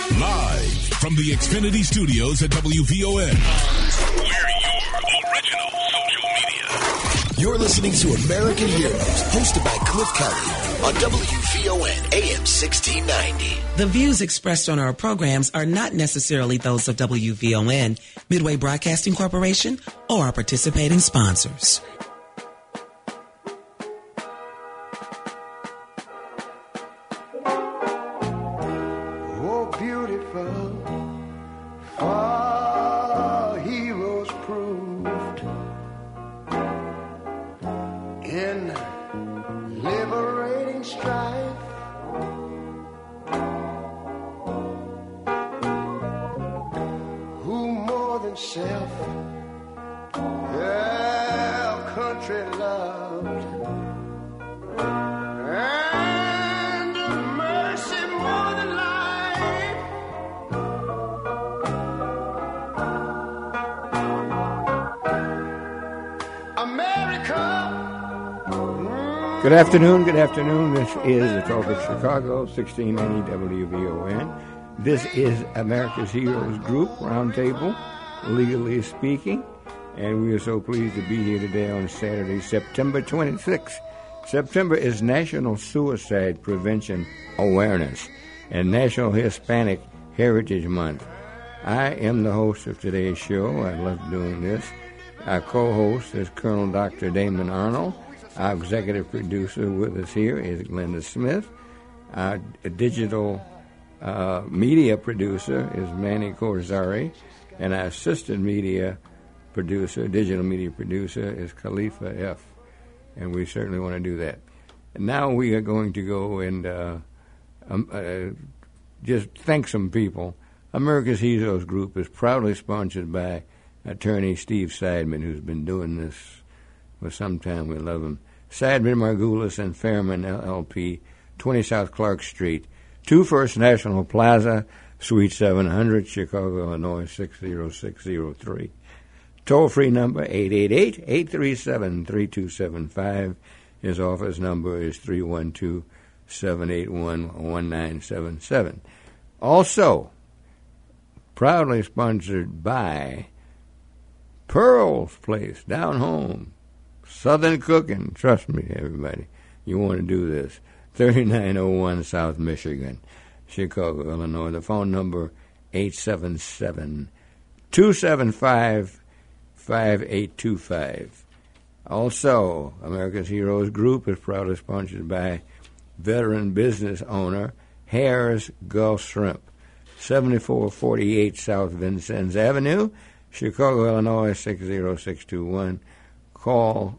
Live from the Xfinity Studios at WVON. We're your original social media. You're listening to American Heroes, hosted by Cliff Kelly on WVON AM 1690. The views expressed on our programs are not necessarily those of WVON, Midway Broadcasting Corporation, or our participating sponsors. Good afternoon. This is the Talk of Chicago, 1690 WVON. This is America's Heroes Group Roundtable, legally speaking, and we are so pleased to be here today on Saturday, September 26th. September is National Suicide Prevention Awareness and National Hispanic Heritage Month. I am the host of today's show. I love doing this. Our co-host is Colonel Dr. Damon Arnold. Our executive producer with us here is Glenda Smith. Our digital media producer is Manny Corzari. And our assistant digital media producer is Khalifa F. And we certainly want to do that. And now we are going to go and just thank some people. America's Heroes Group is proudly sponsored by attorney Steve Seidman, who's been doing this for some time. We love him. Seidman, Margulis, and Fairman, LLP, 20 South Clark Street, 2 First National Plaza, Suite 700, Chicago, Illinois, 60603. Toll-free number, 888-837-3275. His office number is 312-781-1977. Also, proudly sponsored by Pearl's Place, down home. Southern Cooking. Trust me, everybody. You want to do this. 3901 South Michigan, Chicago, Illinois. The phone number, 877-275-5825. Also, America's Heroes Group is proudly sponsored by veteran business owner Hare's Gulf Shrimp, 7448 South Vincennes Avenue, Chicago, Illinois, 60621. Call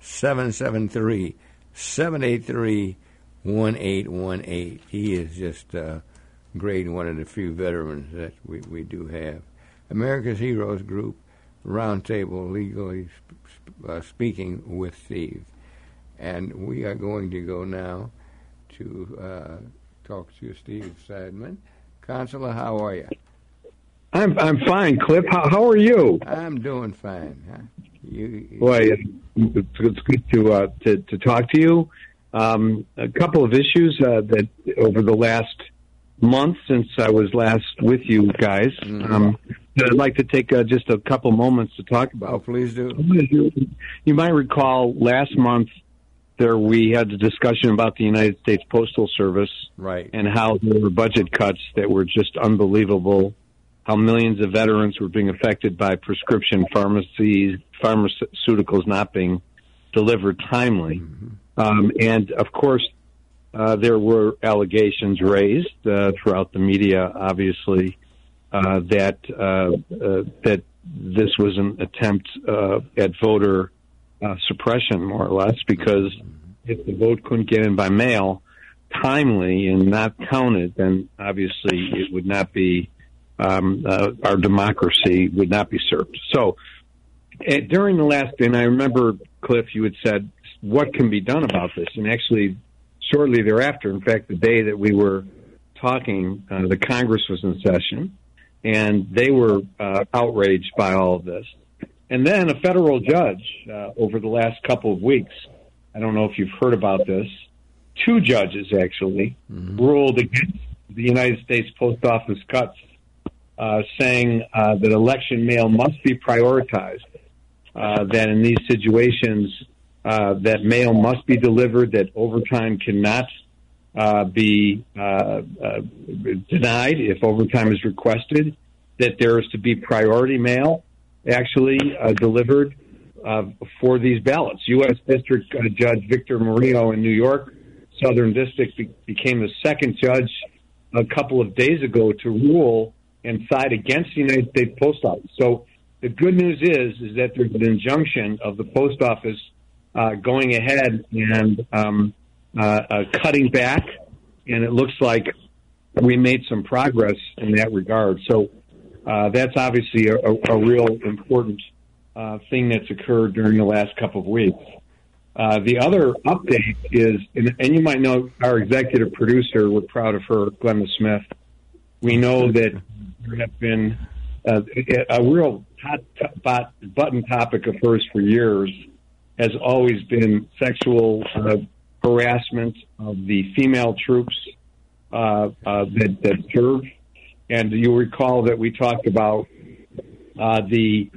773-783-1818. He is just great and one of the few veterans that we do have. America's Heroes Group, Roundtable, legally speaking with Steve. And we are going to go now to talk to Steve Seidman. Consular, how are you? I'm fine, Cliff. How are you? I'm doing fine. Huh? Boy, it's good to talk to you. A couple of issues that over the last month since I was last with you guys, I'd like to take just a couple moments to talk about. Oh, please do. You might recall last month we had a discussion about the United States Postal Service, right, and how there were budget cuts that were just unbelievable. How millions of veterans were being affected by prescription pharmaceuticals not being delivered timely. And, of course, there were allegations raised throughout the media, obviously, that this was an attempt at voter suppression, more or less, because if the vote couldn't get in by mail timely and not counted, then obviously it would not be our democracy would not be served. So during the last, and I remember, Cliff, you had said, what can be done about this? And actually, shortly thereafter, in fact, the day that we were talking, the Congress was in session, and they were outraged by all of this. And then a federal judge, over the last couple of weeks, I don't know if you've heard about this, 2 judges actually ruled against the United States Post Office cuts, saying that election mail must be prioritized, that in these situations that mail must be delivered, that overtime cannot be denied if overtime is requested, that there is to be priority mail actually delivered for these ballots. U.S. District Judge Victor Murillo in New York, Southern District, became the second judge a couple of days ago to rule and side against the United States Post Office. So the good news is that there's an injunction of the Post Office going ahead and cutting back, and it looks like we made some progress in that regard. So that's obviously a real important thing that's occurred during the last couple of weeks. The other update is, and you might know our executive producer, we're proud of her, Glenna Smith. We know that there have been a real hot button topic of hers for years has always been sexual harassment of the female troops that serve. And you'll recall that we talked about the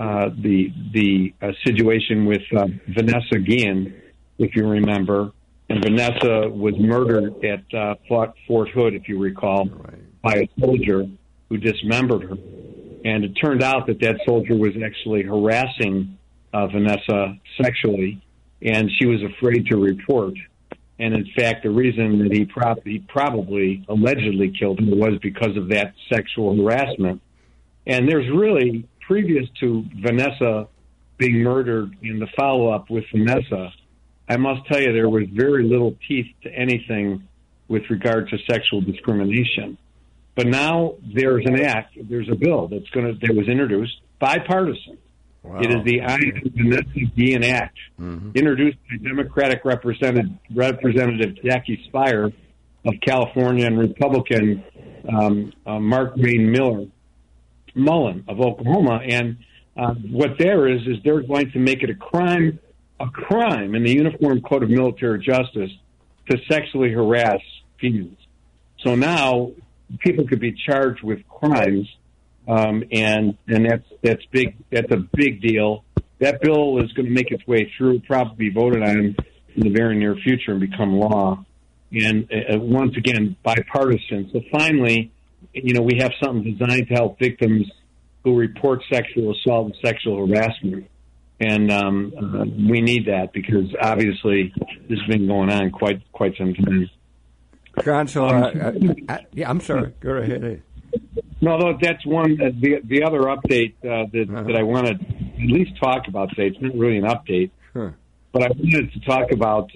situation with Vanessa Guillen, if you remember. And Vanessa was murdered at Fort Hood, if you recall, by a soldier who dismembered her. And it turned out that soldier was actually harassing Vanessa sexually, and she was afraid to report. And in fact, the reason that he probably allegedly killed her was because of that sexual harassment. And there's really, previous to Vanessa being murdered, in the follow-up with Vanessa, I must tell you there was very little teeth to anything with regard to sexual discrimination. But now there's a bill that was introduced, bipartisan. Wow. It is the Vanessa Guillen Act, introduced by Democratic Representative Jackie Speier of California and Republican Mark Wayne Mullen of Oklahoma. And what there is they're going to make it a crime in the Uniform Code of Military Justice to sexually harass females. So now people could be charged with crimes. And that's big. That's a big deal. That bill is going to make its way through, probably be voted on in the very near future and become law. And once again, bipartisan. So finally, we have something designed to help victims who report sexual assault and sexual harassment. And we need that because obviously this has been going on quite some time. Counsel, I'm sorry. Go ahead. No, that's one. The other update that I want to at least talk about today, it's not really an update, but I wanted to talk about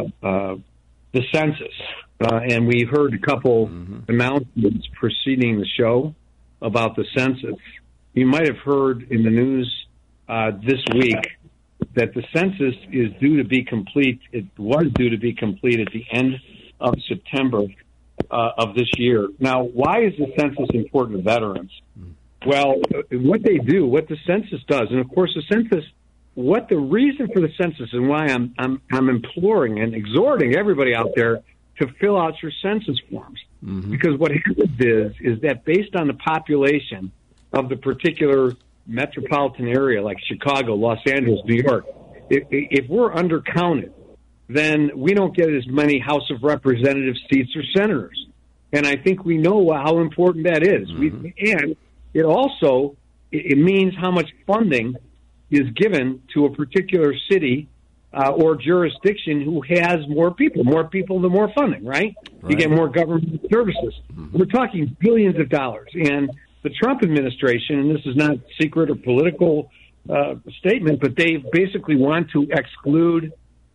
the census. And we heard a couple announcements preceding the show about the census. You might have heard in the news this week that the census is due to be complete. It was due to be complete at the end of September of this year. Now, why is the census important to veterans? Well, what the census does, and of course the census, the reason for the census and why I'm imploring and exhorting everybody out there to fill out your census forms. Because what happens is that based on the population of the particular metropolitan area like Chicago, Los Angeles, New York, if we're undercounted, then we don't get as many House of Representatives seats or senators. And I think we know how important that is. And it also, it means how much funding is given to a particular city or jurisdiction who has more people. More people, the more funding, right? You get more government services. We're talking billions of dollars. And the Trump administration, and this is not secret or political statement, but they basically want to exclude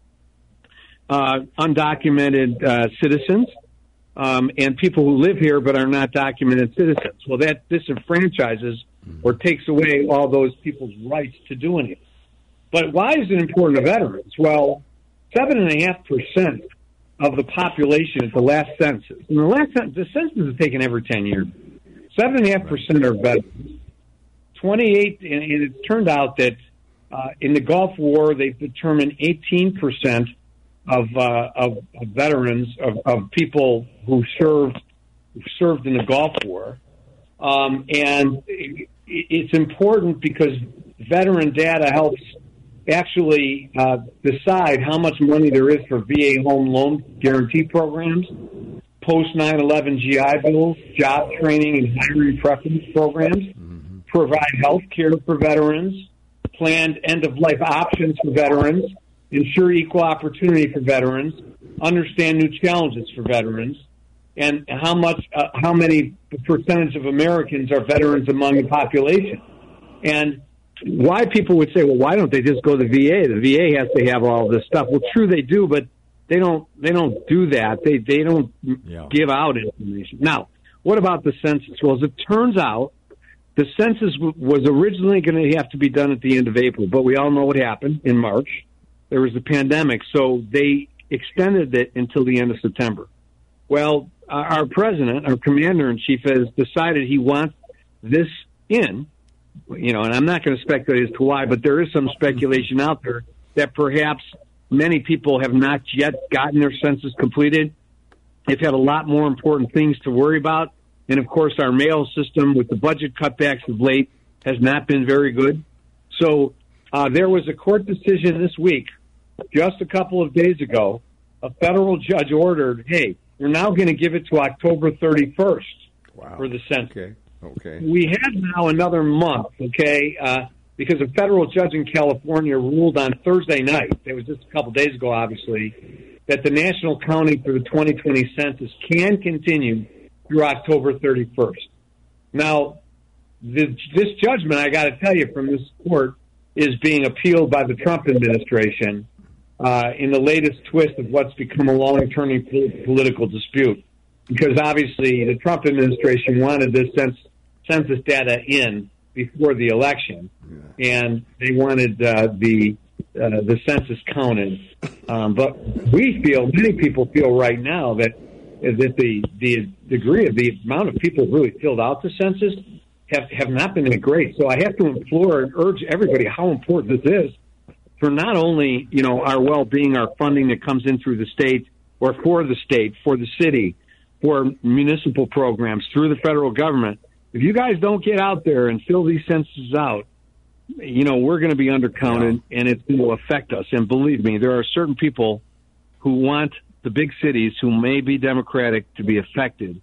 undocumented citizens and people who live here but are not documented citizens. Well, that disenfranchises or takes away all those people's rights to do anything. But why is it important to veterans? Well, 7.5% of the population at the last census, and the census is taken every 10 years, 7.5% are veterans. 28, and it turned out that in the Gulf War, they've determined 18% of veterans, of people who served served in the Gulf War. And it's important because veteran data helps actually decide how much money there is for VA home loan guarantee programs, post 9/11 GI Bills, job training and hiring preference programs, provide health care for veterans, planned end-of-life options for veterans, ensure equal opportunity for veterans, understand new challenges for veterans, and how many percentage of Americans are veterans among the population. And why people would say, well, why don't they just go to the VA? The VA has to have all this stuff. Well, true, they do, but they don't do that. They don't give out information. Now, what about the census? Well, as it turns out, the census was originally going to have to be done at the end of April, but we all know what happened in March. There was a pandemic, so they extended it until the end of September. Well, our president, our commander-in-chief, has decided he wants this in, and I'm not going to speculate as to why, but there is some speculation out there that perhaps many people have not yet gotten their census completed. They've had a lot more important things to worry about. And, of course, our mail system with the budget cutbacks of late has not been very good. So there was a court decision this week, just a couple of days ago. A federal judge ordered, hey, we're now going to give it to October 31st for the census. Okay. We have now another month, because a federal judge in California ruled on Thursday night, it was just a couple days ago, obviously, that the national counting for the 2020 census can continue through October 31st. Now, this judgment, I got to tell you, from this court, is being appealed by the Trump administration in the latest twist of what's become a long-term political dispute. Because obviously the Trump administration wanted this census data in before the election, and they wanted the census counted. But many people feel right now that the degree of the amount of people who really filled out the census have not been that great. So I have to implore and urge everybody how important this is for not only, our well-being, our funding that comes in through the state or for the state, for the city, for municipal programs, through the federal government. If you guys don't get out there and fill these censuses out, we're going to be undercounted, and it's going to affect us. And believe me, there are certain people who want the big cities who may be Democratic to be affected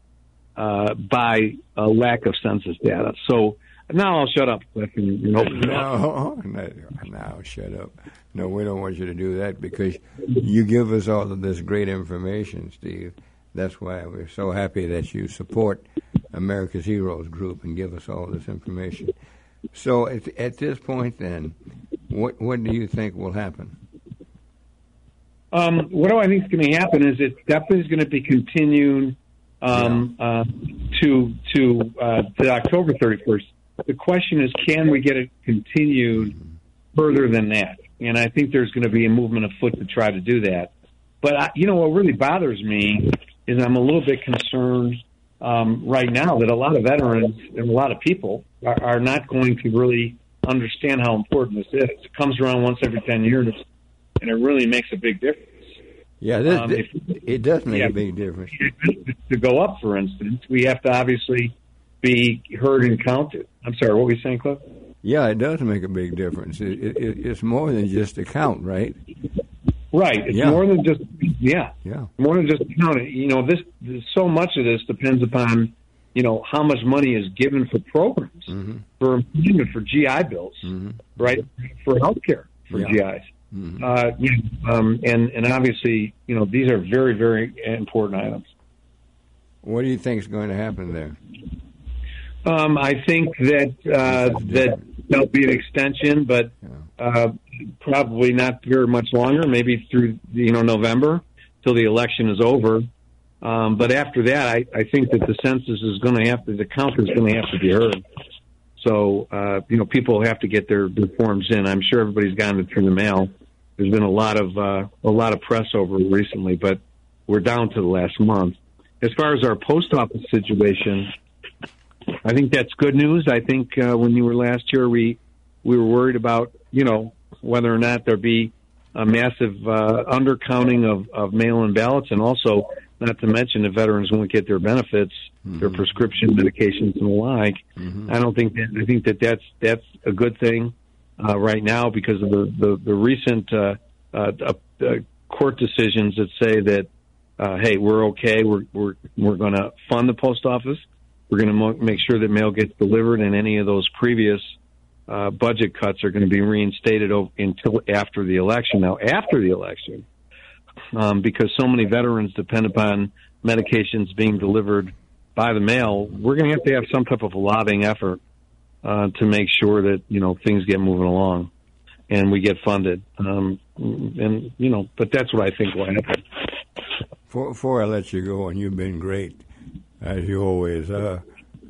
by a lack of census data. So now I'll shut up, Cliff, and open it up. No, shut up. No, we don't want you to do that because you give us all of this great information, Steve. That's why we're so happy that you support America's Heroes Group and give us all this information. So at this point, then, what do you think will happen? What do I think is going to happen is it definitely is going to be continued to October 31st. The question is, can we get it continued further than that? And I think there's going to be a movement afoot to try to do that. But, what really bothers me is I'm a little bit concerned right now that a lot of veterans and a lot of people are not going to really understand how important this is. It comes around once every 10 years, and it really makes a big difference. Yeah, it does make a big difference. To go up, for instance, we have to obviously be heard and counted. I'm sorry, what were you saying, Cliff? Yeah, it does make a big difference. It's more than just a count, right? Right. It's more than just, more than just counting. This so much of this depends upon, how much money is given for programs, for employment, for GI bills, right? For healthcare for GIs. And obviously, these are very, very important items. What do you think is going to happen there? I think that there'll be an extension, but probably not very much longer, maybe through, November till the election is over. But after that, I think that the census is going to the count is going to have to be heard. So, people have to get their forms in. I'm sure everybody's gotten it through the mail. There's been a lot of press over it recently, but we're down to the last month. As far as our post office situation, I think that's good news. I think when you were last here, we were worried about, whether or not there'd be a massive undercounting of mail-in ballots, and also, not to mention, the veterans won't get their benefits their prescription medications and the like. I don't think that. I think that that's a good thing right now because of the recent court decisions that say that hey, we're okay. We're going to fund the post office. We're going to make sure that mail gets delivered, and any of those previous budget cuts are going to be reinstated until after the election. Now, after the election, because so many veterans depend upon medications being delivered by the mail, we're going to have some type of a lobbying effort to make sure that things get moving along and we get funded. But that's what I think will happen. Before I let you go, and you've been great as you always are.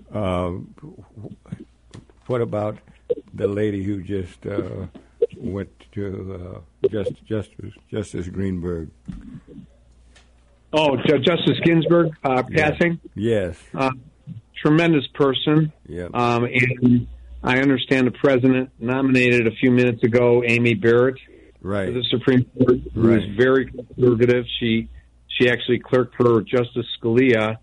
What about the lady who just went to Justice Greenberg? Oh, Justice Ginsburg passing? Yes. Tremendous person. Yeah. And I understand the president nominated a few minutes ago Amy Barrett to the Supreme Court, who is very conservative. She actually clerked for Justice Scalia.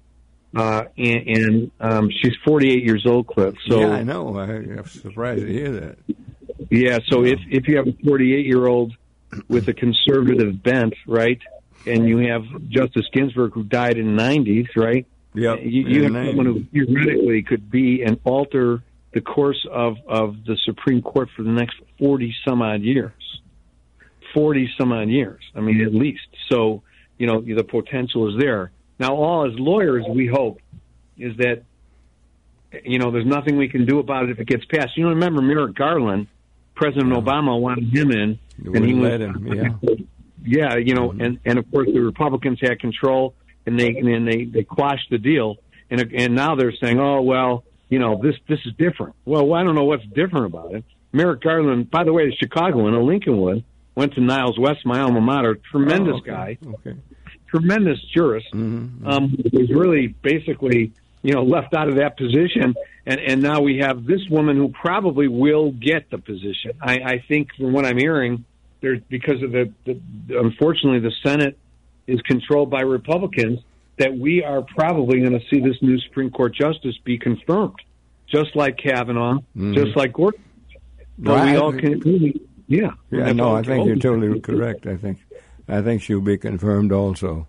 And she's 48 years old, Cliff. So, yeah, I know. I'm surprised to hear that. Yeah, so if you have a 48-year-old with a conservative bent, right, and you have Justice Ginsburg who died in the 90s, right? Yep. You have someone who theoretically could be and alter the course of the Supreme Court for the next 40-some-odd years. 40-some-odd years, I mean, at least. So, the potential is there. Now, all as lawyers, we hope, is that, there's nothing we can do about it if it gets passed. Remember Merrick Garland, President Obama wanted him in. And he let him, yeah. And of course the Republicans had control, and they quashed the deal. And now they're saying, oh, well, this is different. Well, I don't know what's different about it. Merrick Garland, by the way, is Chicagoan, a Lincolnwood, went to Niles West, my alma mater, tremendous guy. Okay. Tremendous jurist, was really basically, left out of that position. And now we have this woman who probably will get the position. I think from what I'm hearing, because of unfortunately, the Senate is controlled by Republicans, that we are probably going to see this new Supreme Court justice be confirmed, just like Kavanaugh, just like Gorsuch. But we all can, Yeah, no, I think you're totally correct. I think she'll be confirmed also.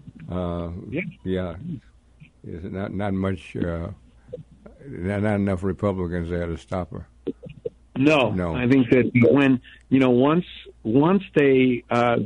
Yeah. There's not much, not enough Republicans there to stop her. No. I think that when once they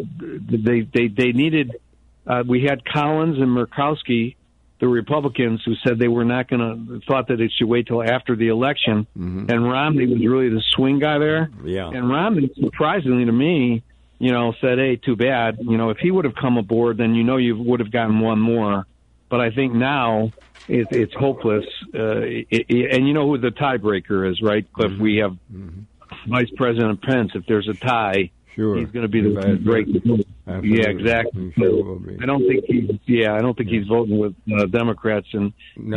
needed, we had Collins and Murkowski, the Republicans, who said they were not thought that it should wait till after the election, and Romney was really the swing guy there. Yeah, and Romney, surprisingly to me, said, hey, too bad. If he would have come aboard, then you would have gotten one more. But I think now it's hopeless. And you know who the tiebreaker is, right, Cliff? We have Vice President Pence. If there's a tie, he's going to be the tiebreaker. Yeah, exactly. Sure I don't think he's voting with Democrats, and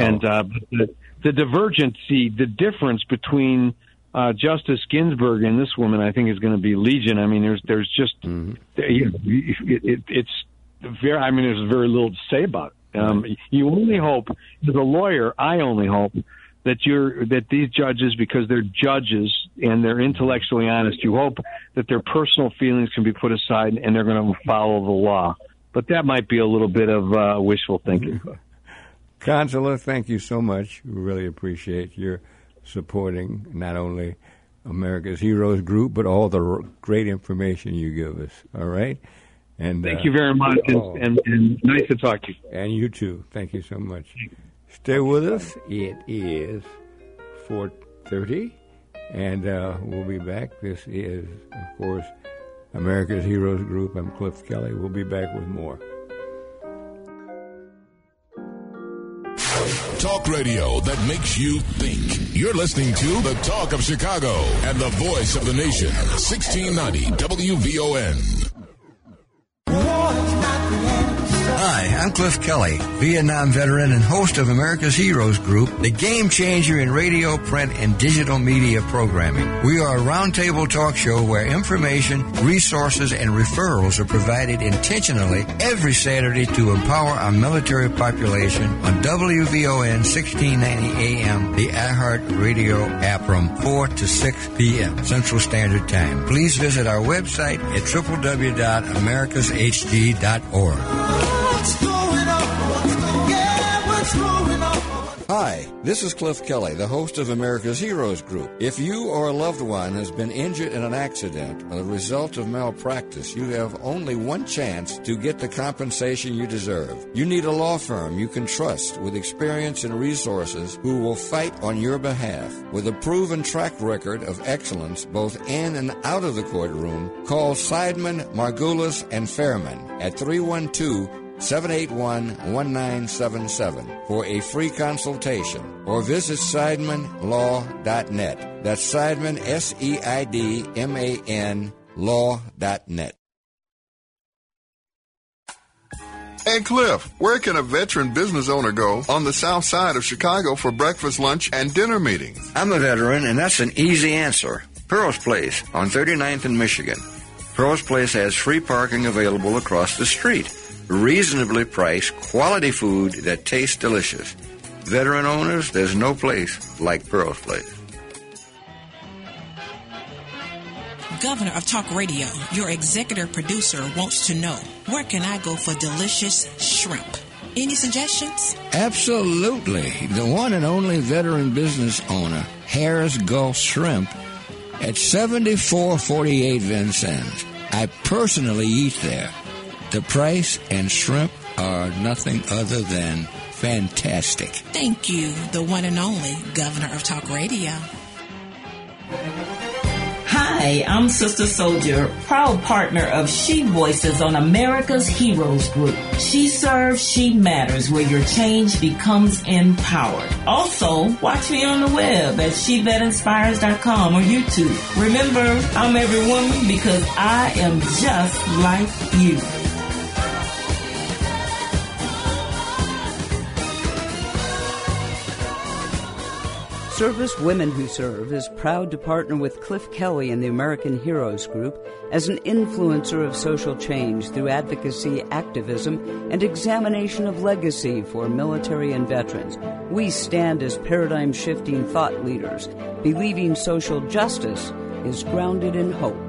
the divergency, the difference between Justice Ginsburg and this woman, I think, is going to be legion. I mean, there's just it's very. I mean, there's very little to say about it. You only hope, as a lawyer, I only hope that these judges, because they're judges and they're intellectually honest, you hope that their personal feelings can be put aside and they're going to follow the law. But that might be a little bit of wishful thinking. Consular, thank you so much. We really appreciate your supporting not only America's Heroes Group, but all the great information you give us. All right? And thank you very much, and nice to talk to you. And you too. Thank you so much. Stay with us. It is 4:30, and we'll be back. This is, of course, America's Heroes Group. I'm Cliff Kelly. We'll be back with more. Talk radio that makes you think. You're listening to The Talk of Chicago and the voice of the nation, 1690 WVON. War is not the answer. Hi, I'm Cliff Kelly, Vietnam veteran and host of America's Heroes Group, the game changer in radio, print, and digital media programming. We are a roundtable talk show where information, resources, and referrals are provided intentionally every Saturday to empower our military population on WVON 1690 AM, the iHeart Radio app from 4 to 6 p.m. Central Standard Time. Please visit our website at www.americashd.org. Hi, this is Cliff Kelly, the host of America's Heroes Group. If you or a loved one has been injured in an accident or the result of malpractice, you have only one chance to get the compensation you deserve. You need a law firm you can trust with experience and resources who will fight on your behalf. With a proven track record of excellence both in and out of the courtroom, call Seidman, Margulis, and Fairman at 312-781-1977 for a free consultation, or visit SeidmanLaw.net. That's Seidman, SEIDMAN, law.net. Hey, Cliff, where can a veteran business owner go on the south side of Chicago for breakfast, lunch, and dinner meetings? I'm a veteran, and that's an easy answer. Pearl's Place on 39th and Michigan. Pearl's Place has free parking available across the street. Reasonably priced, quality food that tastes delicious. Veteran owners, there's no place like Pearl's Place. Governor of Talk Radio, your executive producer, wants to know, where can I go for delicious shrimp? Any suggestions? Absolutely. The one and only veteran business owner, Harris Gulf Shrimp, at 7448 Vincennes. I personally eat there. The price and shrimp are nothing other than fantastic. Thank you, the one and only Governor of Talk Radio. Hi, I'm Sister Soldier, proud partner of She Voices on America's Heroes Group. She serves, she matters, where your change becomes empowered. Also, watch me on the web at SheThatInspires.com or YouTube. Remember, I'm every woman because I am just like you. Service Women Who Serve is proud to partner with Cliff Kelly and the American Heroes Group as an influencer of social change through advocacy, activism, and examination of legacy for military and veterans. We stand as paradigm-shifting thought leaders, believing social justice is grounded in hope.